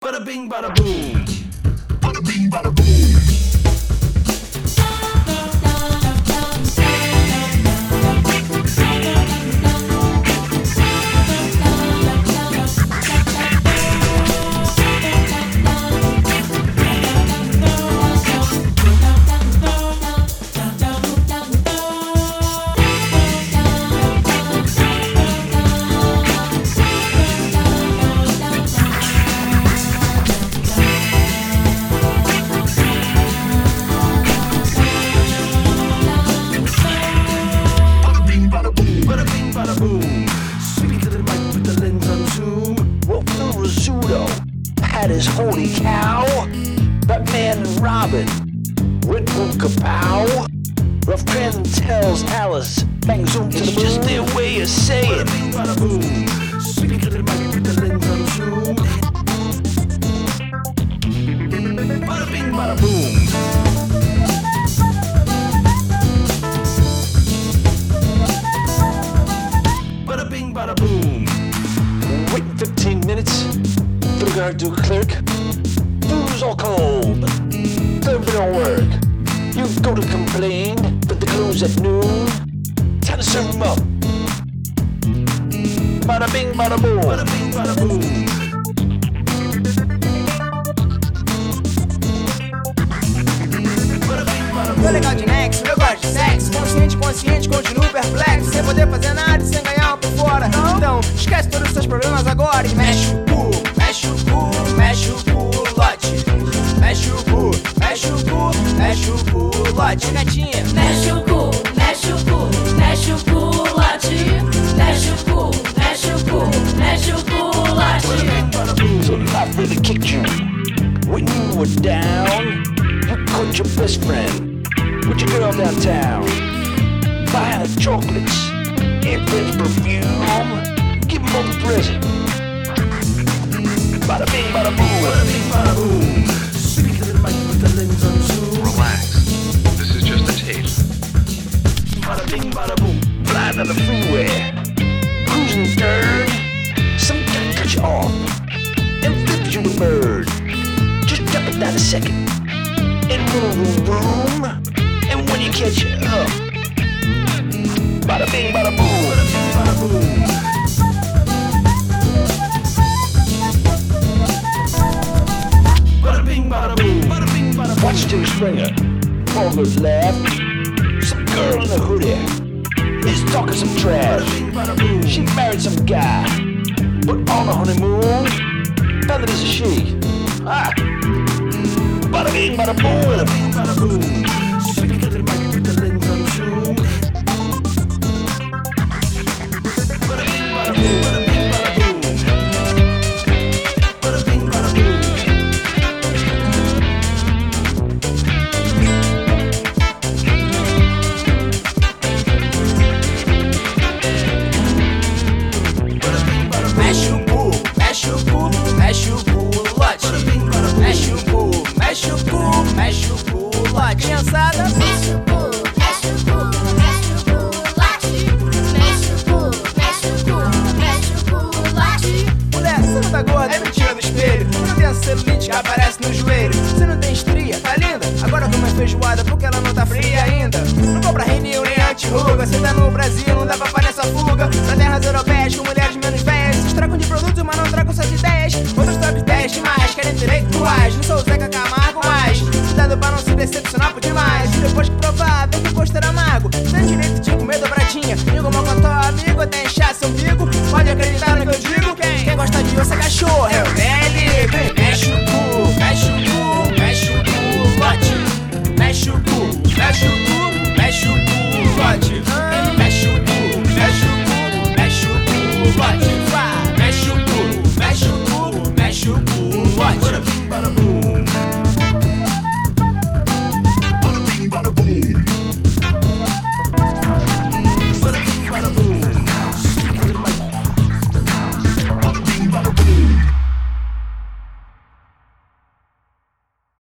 Bada bing, bada boom. Bada bing, bada boom. Had his holy cow, Batman and Robin, Red Bull Kapow, Rough Cran tells Alice, bang zoom to the moon. It's just their way of saying bada boom. Speak to the mic with the lens on zoom. Bada bing, bada boom. Bada bing, bada boom. Wait 15 minutes. The guard do clerk. Food's all cold. Therapy don't work. You go to complain, but they close at noon. Time to serve them up. Bada bing, bada boom. Bada bing, bada boom. Tô legal de nexo, eu gosto de sexo. Consciente, continuo perplexo. Sem poder fazer nada e sem ganhar por fora. Então, esquece todos os seus problemas agora e mexe o cu. Mexe o cu, mexe o culote. Mexe o cu, mexe o cu, mexe o culote. Gatinha, mexe o cu, mexe o cu, mexe o culote. Mexe o cu, mexe o cu, mexe o culote. So life really kicked you when you were down. You caught your best friend with your girl downtown, buying her chocolates and French perfume. Give them all the present. Bada bing, bada boom. Bada bing, bada boom. Speak to the mic with the lens on zoom. Relax. This is just a taste. Bada bing, bada boom. Flying down the freeway, cruising third. Some guy cut you off and flips you the bird. Just drop it down a second and room. And when you catch up, bada bing, bada boom. Bada bing, bada boom. Watch Terry Springer, Fulmer's laugh. Some girl in a hoodie is talking some trash. She married some guy, but on the honeymoon, found that it's a she. Ah, bada bing, bada boom, bada bing, bada boom. Speak to the mic with the lens on zoom. Bada bing, bada boom, bada bing, bada boom. Bada bing, bada boom. mexe o cu, mexe o cu, mexe o culote. Mexe o cu, mexe o cu, mexe o culote. Criançada, mexe o cu, mexe o cu, mexe o culote. Mexe o cu, mexe o cu, mexe o culote. mulher, você não tá gorda, é mentira no espelho. Você não tem a celulite que aparece no joelho. Você não tem estria, tá linda? Agora toma feijoada porque ela não tá fria ainda. Não compra renil nem anti-ruga. Você tá no Brasil, não dá pra parar essa fuga. Pra terras europeias com mulheres menos velhas. Vocês trocam de produtos, mas não trocam suas ideias. Outros trocam ideias demais, querem intelectuais. Não sou o Zeca Camargo mais. Cuidado pra não se decepcionar por demais. Depois que provar, vem que gosto era amargo. Tem direito de comer dobradinha. Amigo, mocotó, amigo, até inchar seu umbigo. Pode acreditar no que eu digo. Quem gosta de osso é cachorro.